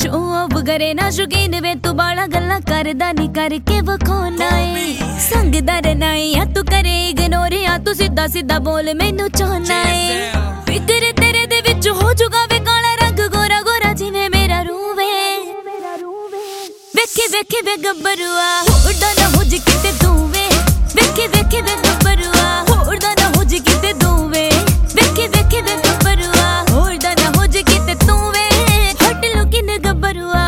show off करे ना शौकीन वे तू बाला गल्ला करदा नहीं करके वखोना है संगदा रहना है या तू करे इग्नोर या तू सीधा सीधा बोल मैनू चाहना है फिक्र तेरे दे विच हो जुगा वे काला रंग गोरा गोरा जिवें मेरा रूह वे वेखे वेखे वे गब्बरुआ उड़ा ना हो जी किते तू वे वेखे वेखे वे गब्बरुआ उड़ा ना हो जी किते तू वे वेखे वेखे वे गब्बरुआ उड़ा ना हो जी किते तू वे हट लो किने गब्बरुआ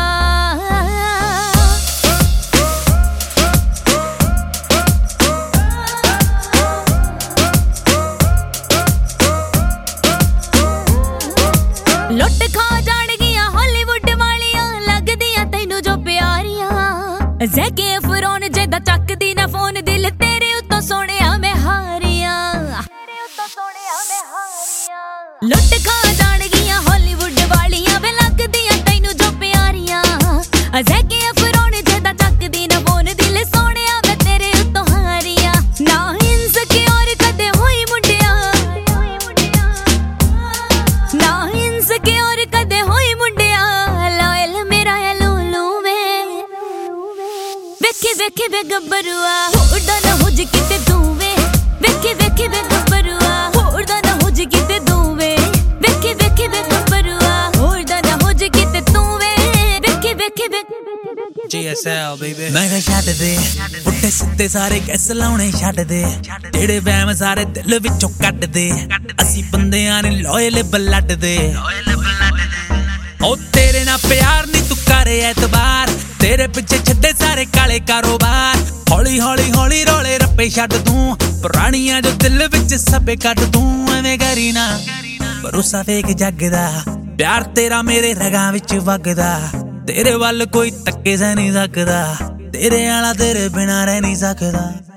लुट खा जान गया हॉलीवुड वालियां लगदियां तैनू जो प्यारियां ज़ैके अफरोन जेदा चकदी ना फोन दिल तेरे उत्तों सोहणिया मैं हारियां लुट खा जान गया हॉलीवुड वालियां वे लगदियां तैनू जो प्यारियां ज़ैके अफरोन जेदा चकदी ना फोन दिल सोहणिया मैं तेरे उत्तों हारियां ना इनसिक्योर कदे होई मुंडिया ना इनसिक्योर कदे होई मुंडिया लॉयल मेरा है लूलू वे वेखे वेखे वे गब्बरुआ उड़ा ना हो जी किते तू वे वेखे वेखे वे गब्बरुआ उड़ा ना हो जी किते तू वे वेखे वेखे वे गब्बरुआ उड़ा ना हो जी किते तू वे वेखे वेखे वे GSL baby मैं कह छੱਡ दे ਪੁੱਠੇ ਸਿੱਧੇ ਸਾਰੇ ਕੈਸ ਲਾਉਣੇ ਛੱਡ ਦੇ ਜਿਹੜੇ ਵਹਿਮ ਸਾਰੇ ਦਿਲ ਵਿੱਚੋਂ ਕੱਢ ਦੇ ਅਸੀਂ ਬੰਦਿਆਂ ਨੇ ਲਾਇਲ ਬਲੱਡ ਦੇ ਉਹ ਤੇਰੇ ਨਾਲ ਪਿਆਰ ਨਹੀਂ ਤੂੰ ਕਰੇ ਐਤਬਾਰ ਤੇਰੇ ਪਿੱਛੇ ਛੱਡੇ ਸਾਰੇ ਕਾਲੇ ਕਾਰੋਬਾਰ ਹੌਲੀ ਹੌਲੀ ਹੌਲੀ ਰੋਲੇ ਰੱਪੇ ਛੱਡ ਤੂੰ ਪੁਰਾਣੀਆਂ ਜੋ ਦਿਲ ਵਿੱਚ ਸਭੇ ਕੱਢ ਤੂੰ ਐਵੇਂ ਕਰੀ ਨਾ ਭਰੋਸਾ ਫੇਕ ਜੱਗ ਦਾ ਪਿਆਰ ਤੇਰਾ ਮੇਰੇ ਰਗਾਂ ਵਿੱਚ ਵਗਦਾ तेरे वाल कोई तक्के से नहीं सकदा तेरे आला तेरे बिना रह नहीं सकदा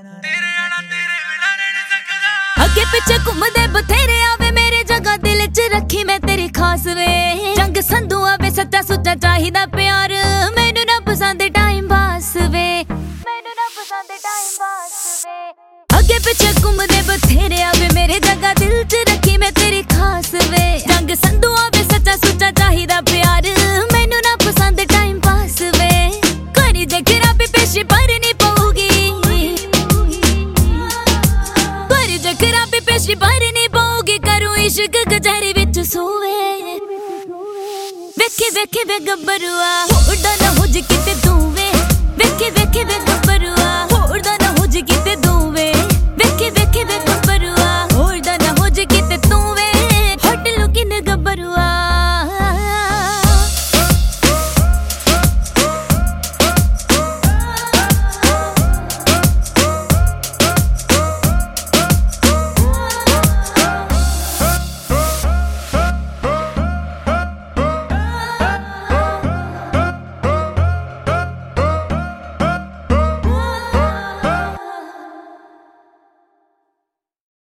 अगे पिछे घूमदे बथेरे आवे मेरे जगह दिल च रखी मैं तेरी खास वे जंग संधू आवे सच्चा सुच्चा चाहिदा प्यार मैनू ना पसंद टाइम पास वे मैनू ना पसंद टाइम पास वे अगे पिछे घूमदे बथेरे आवे मेरे जगह दिल च रखी मैं तेरी खास वे जंग संधू आवे सच्चा सुच्चा चाहिदा प्यार मैनू ना पसंद टाइम पास वे करी जे खराबी पेशी भरनी पऊगी करी जे खराबी पेशी भरनी पऊगी करूं इश्क गजहरी विच सोवे वेखे वेखे वे गब्बरुआ उड़ा ना हो जी किते तू वे वेखे वेखे वे गब्बरुआ